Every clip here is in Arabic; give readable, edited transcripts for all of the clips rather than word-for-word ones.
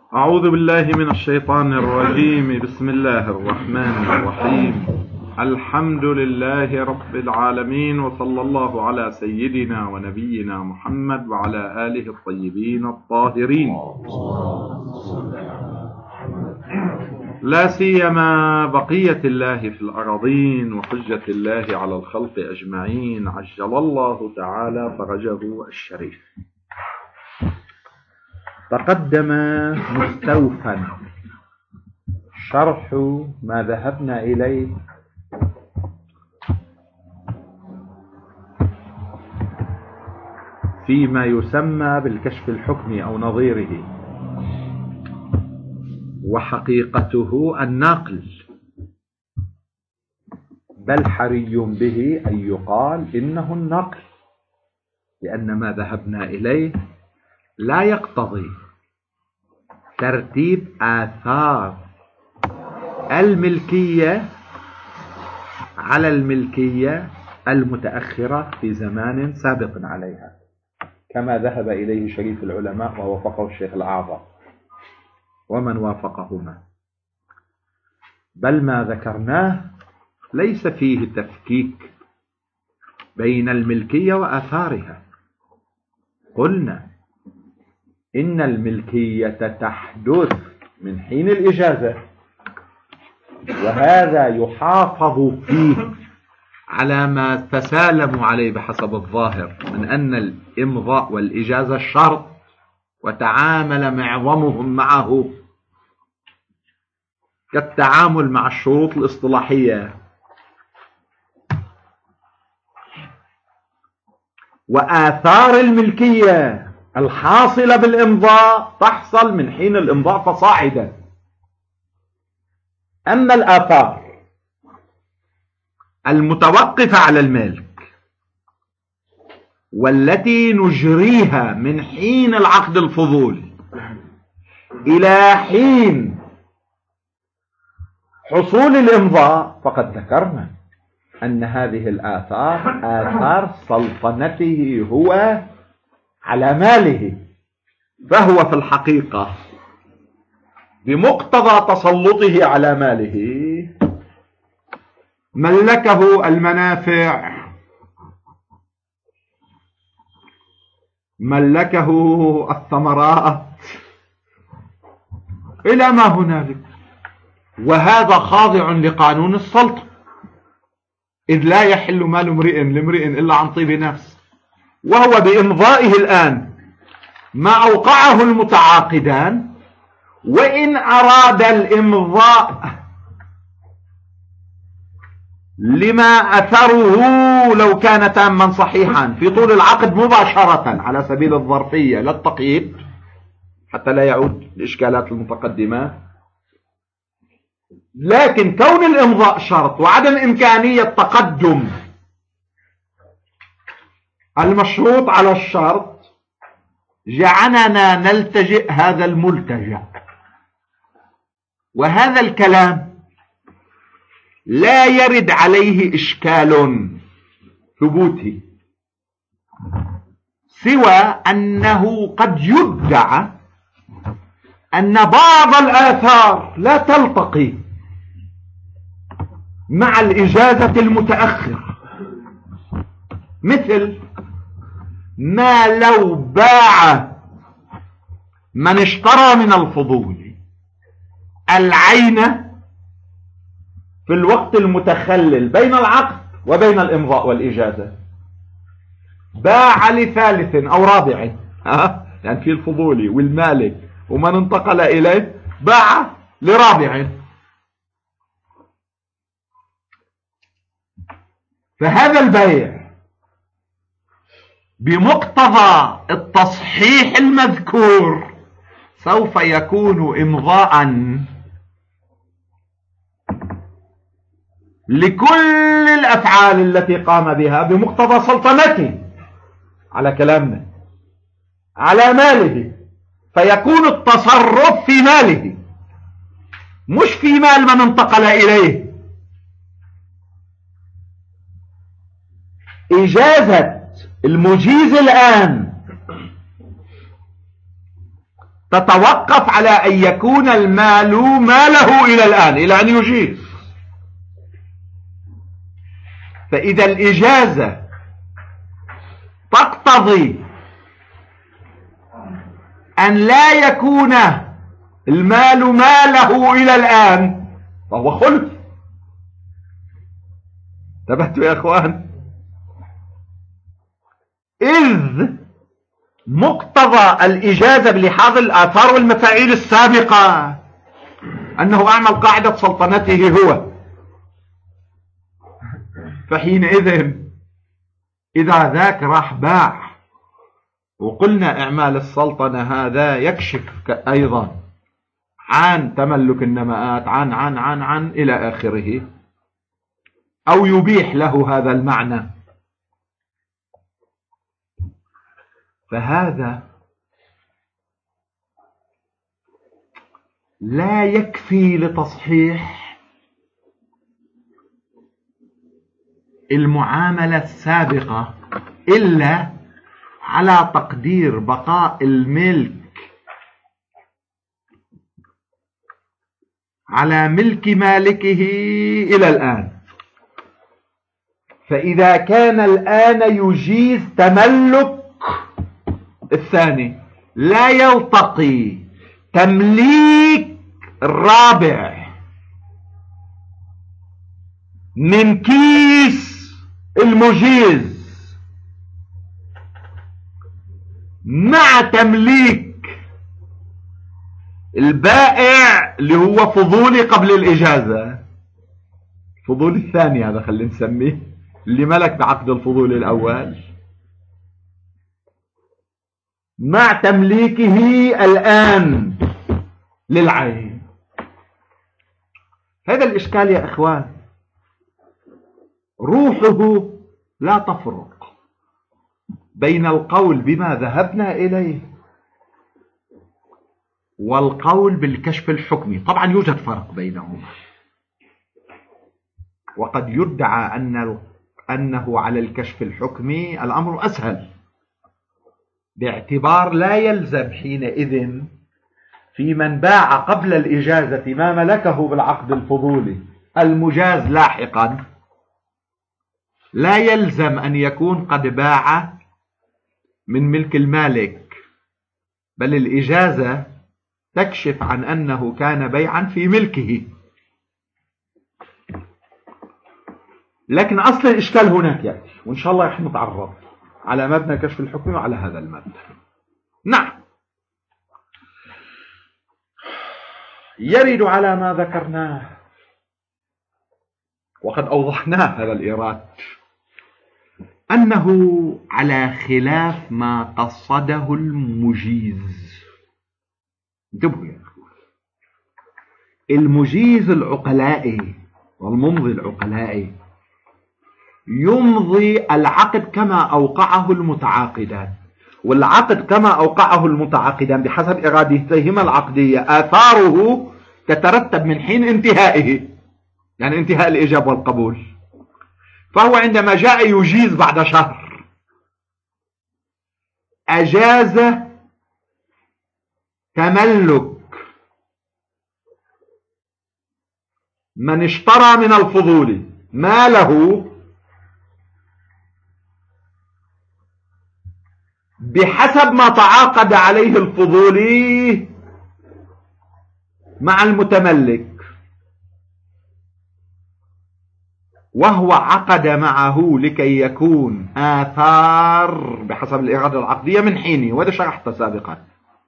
أعوذ بالله من الشيطان الرجيم. بسم الله الرحمن الرحيم. الحمد لله رب العالمين، وصلى الله على سيدنا ونبينا محمد وعلى آله الطيبين الطاهرين، لا سيما بقية الله في الأراضين وحجة الله على الخلق أجمعين، عجل الله تعالى فرجه الشريف. تقدم مستوفا شرح ما ذهبنا إليه فيما يسمى بالكشف الحكمي أو نظيره، وحقيقته النقل، بل حري به أن يقال إنه النقل، لأن ما ذهبنا إليه لا يقتضي ترتيب آثار الملكية على الملكية المتأخرة في زمان سابق عليها، كما ذهب إليه شريف العلماء ووافقه الشيخ الأعظم ومن وافقهما. بل ما ذكرناه ليس فيه تفكيك بين الملكية وآثارها. قلنا إن الملكية تحدث من حين الإجازة، وهذا يحافظ فيه على ما تسالموا عليه بحسب الظاهر من أن الإمضاء والإجازة شرط، وتعامل معظمهم معه كالتعامل مع الشروط الاصطلاحية. وآثار الملكية الحاصلة بالإمضاء تحصل من حين الإمضاء فصاعدا. أما الآثار المتوقفة على الملك والتي نجريها من حين العقد الفضولي إلى حين حصول الإمضاء، فقد ذكرنا أن هذه الآثار آثار سلطنته هو على ماله، فهو في الحقيقة بمقتضى تسلطه على ماله ملكه المنافع، ملكه الثمرات، إلى ما هنالك، وهذا خاضع لقانون السلطة، إذ لا يحل مال امرئ لامرئ إلا عن طيب نفس. وهو بإمضائه الآن ما أوقعه المتعاقدان، وإن أراد الإمضاء لما أثره لو كان تاما صحيحا في طول العقد مباشرة على سبيل الظرفية لا التقييد، حتى لا يعود الإشكالات المتقدمة، لكن كون الإمضاء شرط وعدم إمكانية تقدم المشروط على الشرط جعلنا نلتجئ هذا الملتجأ. وهذا الكلام لا يرد عليه إشكال ثبوتي، سوى أنه قد يدعى أن بعض الآثار لا تلتقي مع الإجازة المتأخرة، مثل ما لو باع من اشترى من الفضول العين في الوقت المتخلل بين العقد وبين الإمضاء والإجازة، باع لثالث أو رابع، يعني في الفضولي والمالك ومن انتقل إليه باع لرابع، فهذا البيع بمقتضى التصحيح المذكور سوف يكون إمضاء لكل الأفعال التي قام بها بمقتضى سلطنته، على كلامنا، على ماله، فيكون التصرف في ماله مش في مال من انتقل إليه. إجازة المجيز الآن تتوقف على أن يكون المال ماله إلى الآن، إلى أن يجيز. فإذا الإجازة تقتضي أن لا يكون المال ماله إلى الآن فهو خلف. انتبهتوا يا أخوان؟ إذ مقتضى الإجازة بلحاظ الآثار والمفاعيل السابقة أنه أعمل قاعدة سلطنته هو، فحينئذ إذا ذاك راح باع وقلنا إعمال السلطنة هذا يكشف أيضا عن تملك النماءات عن إلى آخره، أو يبيح له هذا المعنى، فهذا لا يكفي لتصحيح المعاملة السابقة إلا على تقدير بقاء الملك على ملك مالكه إلى الآن. فإذا كان الآن يجيز تملك الثاني، لا يلتقي تمليك الرابع من كيس المجيز مع تمليك البائع اللي هو فضولي قبل الإجازة، فضولي الثاني هذا خلينا نسميه، اللي ملك بعقد الفضول الأول مع تمليكه الآن للعين. هذا الإشكال يا إخوان روحه لا تفرق بين القول بما ذهبنا إليه والقول بالكشف الحكمي. طبعا يوجد فرق بينهما، وقد يدعى أنه على الكشف الحكمي الأمر أسهل، باعتبار لا يلزم حينئذ في من باع قبل الإجازة ما ملكه بالعقد الفضولي المجاز لاحقا، لا يلزم أن يكون قد باع من ملك المالك، بل الإجازة تكشف عن أنه كان بيعا في ملكه. لكن أصل الإشكال هناك يأتي، وإن شاء الله رح نتعرض على مبنى كشف الحكم وعلى هذا المبنى. نعم، يرد على ما ذكرناه وقد أوضحناه هذا الإيراد أنه على خلاف ما قصده المجيز. انتبهوا يا أخوان، المجيز العقلائي والممضي العقلائي يمضي العقد كما أوقعه المتعاقدان، والعقد كما أوقعه المتعاقدان بحسب إرادتهما العقدية آثاره تترتب من حين انتهائه، يعني انتهاء الإجابة والقبول. فهو عندما جاء يجيز بعد شهر أجاز تملك من اشترى من الفضول ماله بحسب ما تعاقد عليه الفضولي مع المتملك، وهو عقد معه لكي يكون آثار بحسب الإرادة العقدية من حينه، وهذا شرحته سابقا.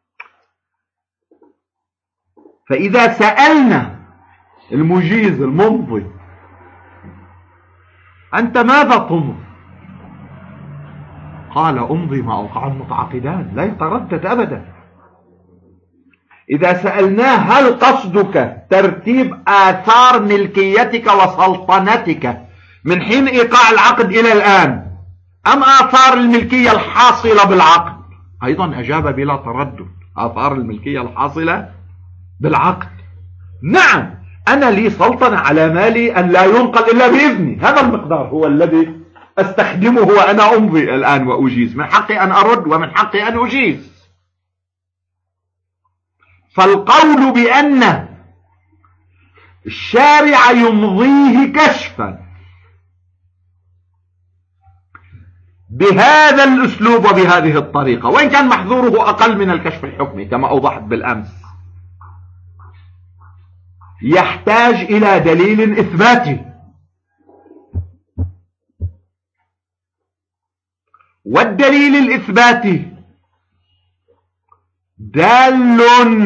فإذا سألنا المجيز الممضي أنت ماذا تمضي؟ قال أمضي ما أوقع المتعاقدان، لا يتردد أبدا. إذا سألناه هل قصدك ترتيب آثار ملكيتك وسلطنتك من حين إيقاع العقد إلى الآن أم آثار الملكية الحاصلة بالعقد؟ أيضا أجاب بلا تردد آثار الملكية الحاصلة بالعقد. نعم، أنا لي سلطنة على مالي أن لا ينقل إلا بإذني، هذا المقدار هو الذي أستخدمه وأنا أمضي الآن وأجيز، من حقي أن أرد ومن حقي أن أجيز. فالقول بأن الشارع يمضيه كشفا بهذا الأسلوب وبهذه الطريقة، وإن كان محظوره أقل من الكشف الحكمي كما أوضحت بالأمس، يحتاج إلى دليل إثباتي، والدليل الإثباتي دال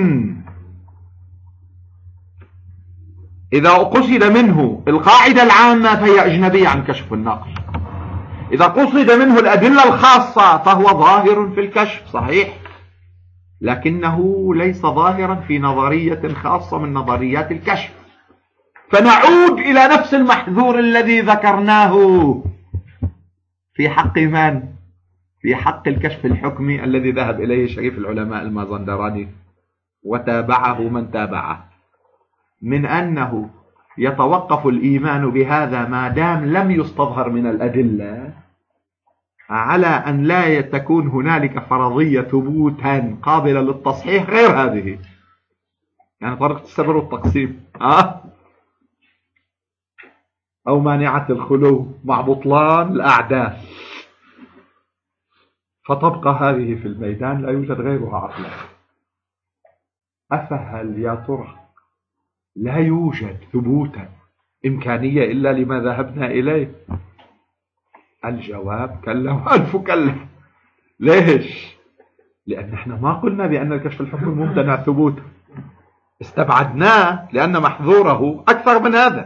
إذا قصد منه القاعدة العامة فهي أجنبية عن كشف النقل، إذا قصد منه الأدلة الخاصة فهو ظاهر في الكشف صحيح، لكنه ليس ظاهرا في نظرية خاصة من نظريات الكشف. فنعود إلى نفس المحذور الذي ذكرناه في حق من؟ في حق الكشف الحكمي الذي ذهب إليه شريف العلماء المازندراني وتابعه من تابعه، من أنه يتوقف الإيمان بهذا ما دام لم يستظهر من الأدلة على أن لا تكون هنالك فرضية ثبوتا قابلة للتصحيح غير هذه، يعني طريقة السبر والتقسيم أو مانعة الخلو مع بطلان الأعداء، فتبقى هذه في الميدان لا يوجد غيرها عقلا. أفهل يا ترى لا يوجد ثبوتا إمكانية إلا لما ذهبنا إليه؟ الجواب كلا وألف كلا. ليش؟ لأن احنا ما قلنا بأن الكشف الحكمي ممتنع ثبوتا، استبعدناه لأن محظوره أكثر من هذا.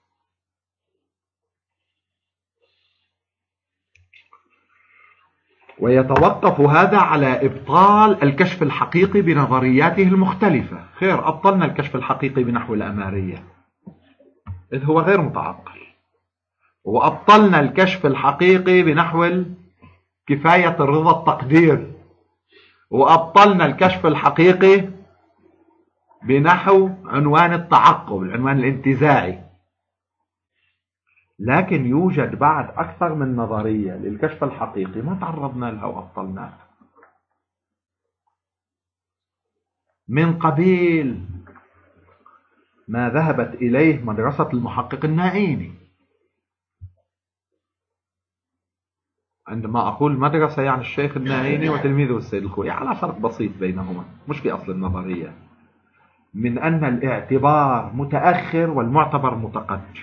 ويتوقف هذا على إبطال الكشف الحقيقي بنظرياته المختلفة. خير، أبطلنا الكشف الحقيقي بنحو الأمارية إذ هو غير متعقل، وأبطلنا الكشف الحقيقي بنحو كفاية الرضا التقدير، وأبطلنا الكشف الحقيقي بنحو عنوان التعقب، العنوان الانتزاعي. لكن يوجد بعد أكثر من نظرية للكشف الحقيقي ما تعرضنا لها وأبطلناها، من قبيل ما ذهبت إليه مدرسة المحقق النائيني. عندما أقول مدرسة يعني الشيخ النائيني وتلميذه السيد الخوئي، على فرق بسيط بينهما مش في أصل النظرية، من أن الاعتبار متأخر والمعتبر متقدم.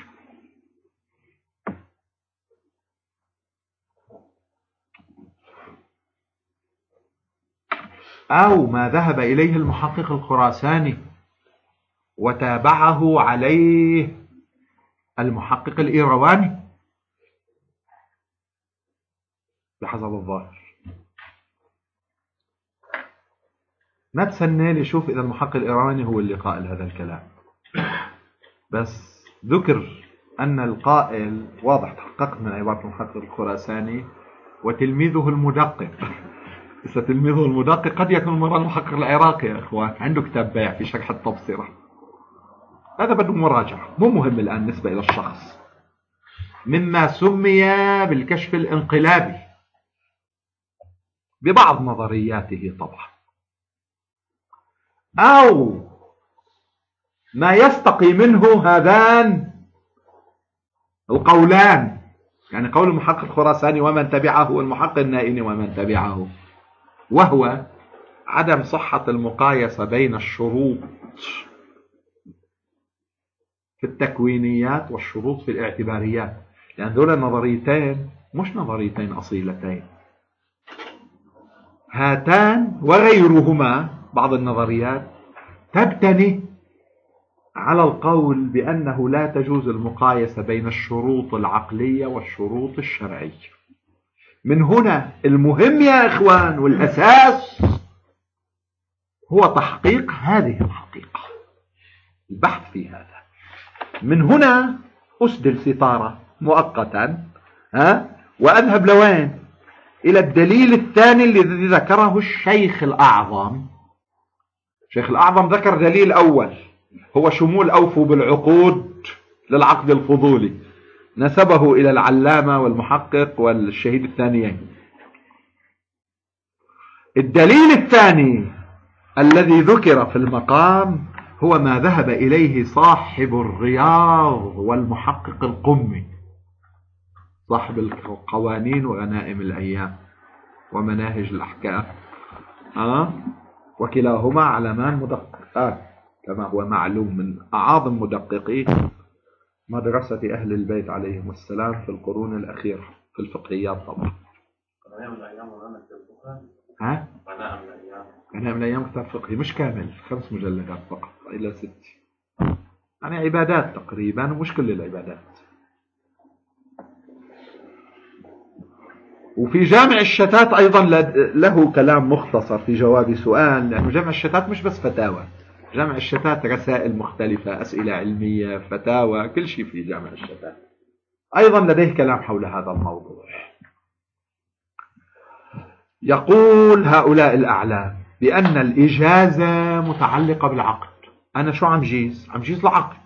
أو ما ذهب إليه المحقق الخراساني وتابعه عليه المحقق الإيرواني بحسب الظاهر. ما تسنى لي شوف إذا المحقق الإيرواني هو اللي قائل هذا الكلام، بس ذكر أن القائل واضح، تحققت من عبارة المحقق الخراساني وتلميذه المدقق. بس تلميذه المدقق قد يكون مرة المحقق العراقي يا إخوان، عنده كتاب بيع في شرح التبصرة، هذا بده مراجعة، مو مهم الآن بالنسبة إلى الشخص، مما سمي بالكشف الانقلابي ببعض نظرياته طبعا، أو ما يستقي منه هذان القولان، يعني قول المحقق الخراساني ومن تبعه والمحقق النائيني ومن تبعه، وهو عدم صحة المقايسة بين الشروط في التكوينيات والشروط في الاعتباريات، لأن يعني دول النظريتين مش نظريتين أصيلتين، هاتان وغيرهما بعض النظريات تبتني على القول بأنه لا تجوز المقايسة بين الشروط العقلية والشروط الشرعية. من هنا المهم يا إخوان والأساس هو تحقيق هذه الحقيقة، البحث في هذا. من هنا أسدل ستارة مؤقتا وأذهب لوين؟ إلى الدليل الثاني الذي ذكره الشيخ الأعظم. الشيخ الأعظم ذكر دليل أول هو شمول أوفوا بالعقود للعقد الفضولي، نسبه إلى العلامة والمحقق والشهيد الثانيين. الدليل الثاني الذي ذكر في المقام هو ما ذهب إليه صاحب الرياض والمحقق القمي، صاحب القوانين وغنائم الأيام ومناهج الأحكام، وكلاهما علمان مدققات كما هو معلوم من أعاظم مدققي مدرسة أهل البيت عليهم السلام في القرون الأخيرة في الفقهيات طبعا. غنائم الأيام كتاب فقهي مش كامل، 5 مجلدات فقط إلى 6، يعني عبادات تقريبا ومش كل العبادات. وفي جامع الشتات أيضا له كلام مختصر في جواب سؤال، لأنه جامع الشتات مش بس فتاوى، جامع الشتات رسائل مختلفة، أسئلة علمية، فتاوى، كل شيء في جامع الشتات. أيضا لديه كلام حول هذا الموضوع. يقول هؤلاء الأعلام بأن الإجازة متعلقة بالعقد. أنا شو عم جيز؟ عم جيز العقد،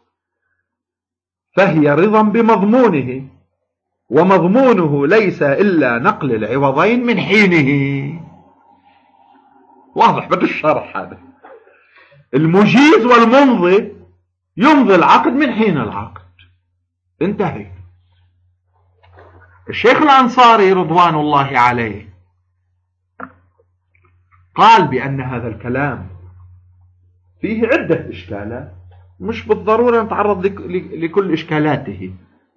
فهي رضا بمضمونه، ومضمونه ليس إلا نقل العوضين من حينه. واضح بده الشرح هذا. المجيز والممضي يمضي العقد من حين العقد، انتهي. الشيخ الأنصاري رضوان الله عليه قال بأن هذا الكلام فيه عدة إشكالات، مش بالضرورة نتعرض لكل إشكالاته.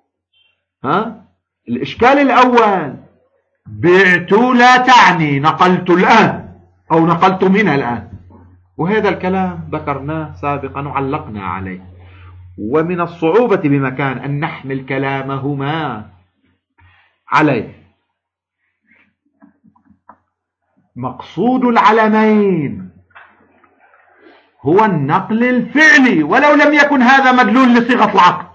الإشكال الأول: بعت لا تعني نقلت الآن أو نقلت من الآن، وهذا الكلام ذكرناه سابقا وعلقنا عليه. ومن الصعوبة بمكان أن نحمل كلامهما عليه. مقصود العلمين هو النقل الفعلي، ولو لم يكن هذا مدلول لصيغة العقد،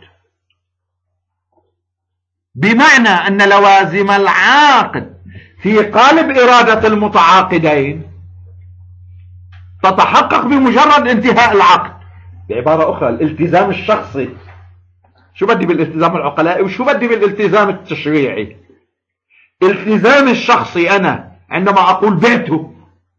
بمعنى أن لوازم العقد في قالب إرادة المتعاقدين تتحقق بمجرد انتهاء العقد. بعبارة أخرى، الالتزام الشخصي. شو بدي بالالتزام العقلائي وشو بدي بالالتزام التشريعي؟ التزامي الشخصي أنا عندما أقول بعته،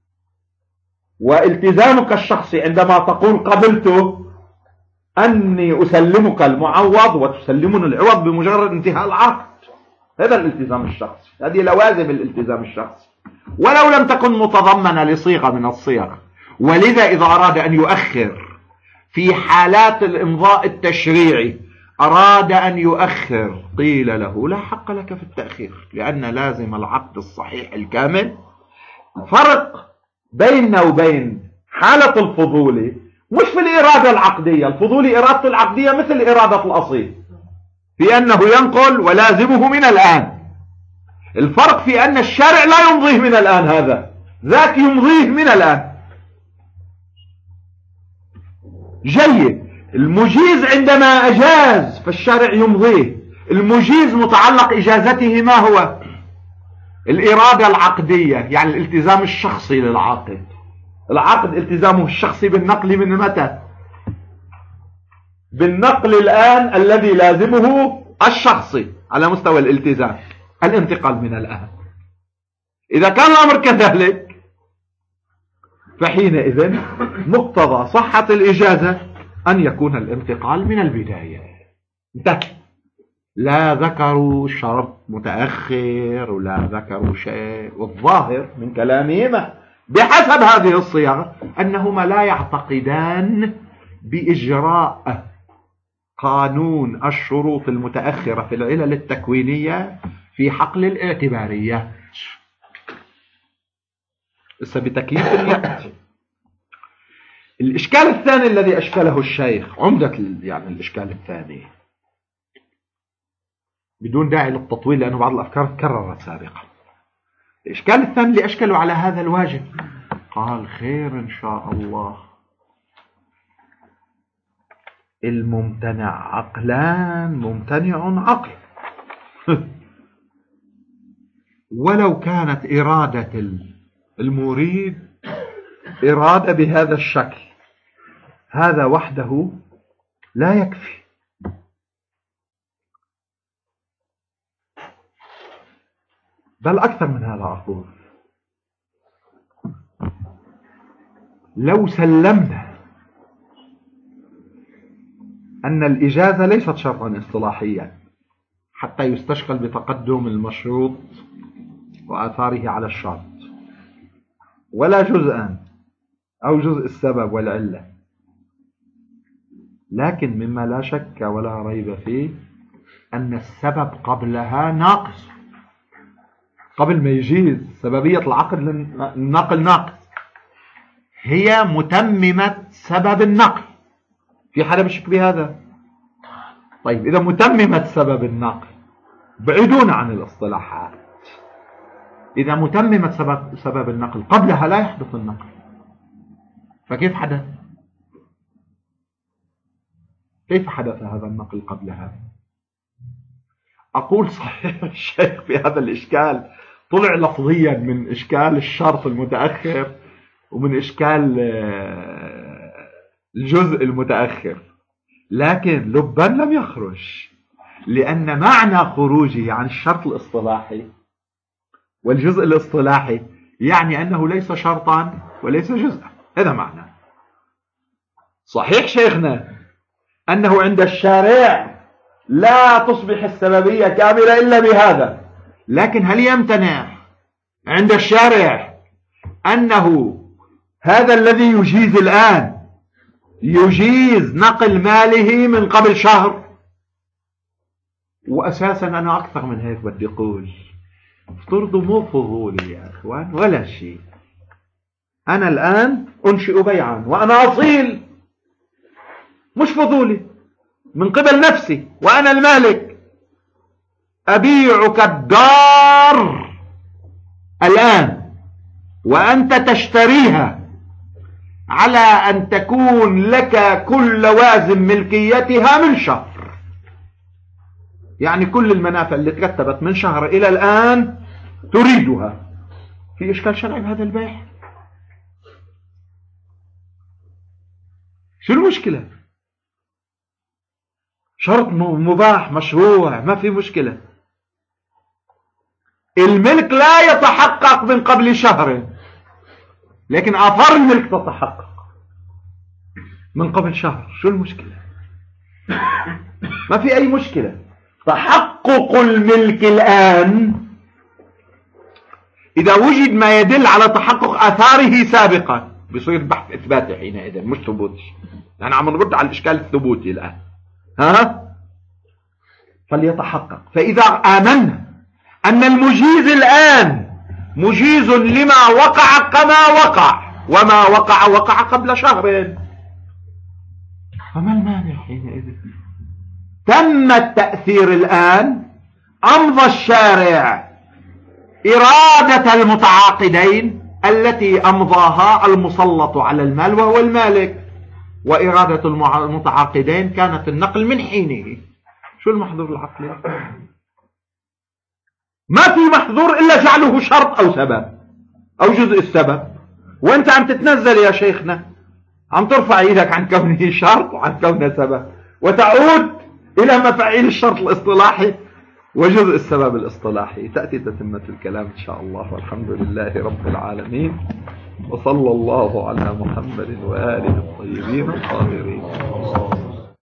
والتزامك الشخصي عندما تقول قبلته أني أسلمك المعوض وتسلمني العوض بمجرد انتهاء العقد. هذا الالتزام الشخصي، هذه لوازم الالتزام الشخصي، ولو لم تكن متضمنة لصيغة من الصيغ. ولذا إذا أراد أن يؤخر في حالات الإمضاء التشريعي، أراد أن يؤخر، قيل له لا حق لك في التأخير، لأن لازم العقد الصحيح الكامل. فرق بيننا وبين حالة الفضولي مش في الإرادة العقدية. الفضولي إرادة العقدية مثل إرادة الأصيل في أنه ينقل ولازمه من الآن. الفرق في أن الشارع لا يمضيه من الآن، هذا ذاك يمضيه من الآن. جيد. المجيز عندما أجاز فالشارع يمضيه. المجيز متعلق إجازته ما هو؟ الإرادة العقدية، يعني الالتزام الشخصي للعاقد. العقد التزامه الشخصي بالنقل من متى؟ بالنقل الآن الذي لازمه الشخصي على مستوى الالتزام، الانتقال من الآن. إذا كان الأمر كذلك فحينئذ مقتضى صحة الإجازة أن يكون الانتقال من البداية. انتهى. لا ذكروا شرط متأخر ولا ذكروا شيء، والظاهر من كلامهما بحسب هذه الصيغ أنهما لا يعتقدان بإجراء قانون الشروط المتأخرة في العلل التكوينية في حقل الاعتباريات. بتكييف يأتي. الإشكال الثاني الذي أشكله الشيخ، عمدة يعني الإشكال الثاني، بدون داعي للتطويل لأنه بعض الأفكار تكررت سابقا. الإشكال الثاني اللي أشكله على هذا الواجب، قال خير إن شاء الله. الممتنع عقلان ممتنع عقل. ولو كانت إرادة المريد إرادة بهذا الشكل، هذا وحده لا يكفي. بل أكثر من هذا أقول. لو سلمنا أن الإجازة ليست شرطا اصطلاحيا حتى يستشكل بتقدم المشروط وآثاره على الشرط، ولا جزءا أو جزء السبب والعلة، لكن مما لا شك ولا ريب فيه أن السبب قبلها ناقص. قبل ما يجيز سببية العقد النقل ناقص، هي متممة سبب النقل. في حدا بشك بهذا؟ طيب إذا متممة سبب النقل بعيدون عن الاصطلاحات، إذا متممة سبب النقل قبلها لا يحدث النقل، فكيف حدث؟ كيف حدث هذا النقل قبلها؟ أقول صحيح الشيخ في هذا الإشكال طلع لفظيا من إشكال الشرط المتأخر ومن إشكال الجزء المتأخر، لكن لبا لم يخرج، لأن معنى خروجه عن الشرط الاصطلاحي والجزء الاصطلاحي يعني أنه ليس شرطا وليس جزءا. هذا معنى. صحيح شيخنا أنه عند الشارع لا تصبح السببية كاملة إلا بهذا، لكن هل يمتنع عند الشارع أنه هذا الذي يجيز الآن يجيز نقل ماله من قبل شهر؟ وأساسا أنا أكثر من هيك بدي أقول، افترضوا مو فضولي يا أخوان ولا شيء، أنا الآن أنشئ بيعا وأنا أصيل مش فضولي من قبل نفسي وأنا المالك، أبيعك الدار الآن وأنت تشتريها على أن تكون لك كل لوازم ملكيتها من شهر، يعني كل المنافع اللي ترتبت من شهر إلى الآن تريدها. في إشكال شرعي بهذا البيع؟ شو المشكلة؟ شرط مباح مشروع ما في مشكلة. الملك لا يتحقق من قبل شهر، لكن آثار الملك تتحقق من قبل شهر. شو المشكلة؟ ما في أي مشكلة. تحقق الملك الآن إذا وجد ما يدل على تحقق آثاره سابقا بصير بحث إثباتي حينئذ مش ثبوتي، يعني عم نرد على الإشكال الثبوتي الآن. فليتحقق. فإذا آمنا أن المجيز الآن مجيز لما وقع كما وقع، وما وقع قبل شهر، فما المانع حينئذ؟ تم التأثير الآن، أمضى الشارع إرادة المتعاقدين التي أمضاها المسلط على المال وهو المالك، وإرادة المتعاقدين كانت النقل من حينه. شو المحظور العقلي؟ ما في محظور إلا جعله شرط أو سبب أو جزء السبب. وانت عم تتنزل يا شيخنا، عم ترفع ايدك عن كونه شرط وعن كونه سبب، وتعود إلى مفاعيل الشرط الاصطلاحي وجزء السبب الاصطلاحي. تأتي تتمة الكلام إن شاء الله، والحمد لله رب العالمين، وصلى الله على محمد وآله الطيبين الطاهرين.